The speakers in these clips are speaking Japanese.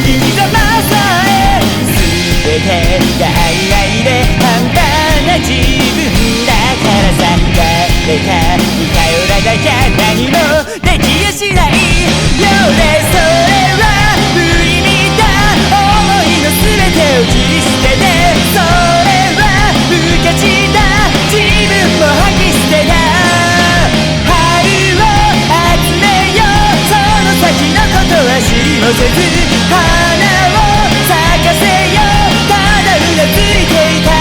生き様さえ全てが曖昧で半端な自分だからさ、誰かに頼らなきゃ何もできやしないよね。それは無意味だ想いの全てを切り捨てて、それは無価値だ自分も吐き捨てた。春を集めようその先のことは知りもせず、花を咲かせようただうなずいていた。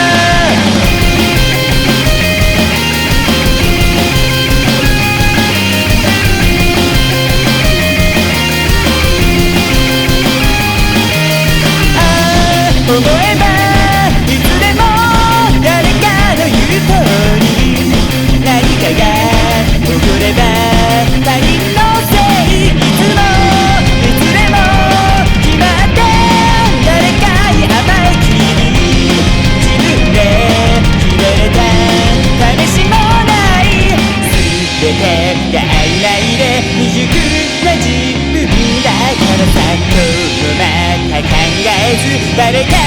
思えばいつでも誰かの言う通り何かが起これば他人のせい、いつでも決まって誰かに甘えきり自分で決めれた試しもない、全てが曖昧で未熟な自分だからさ、このまま考えず誰か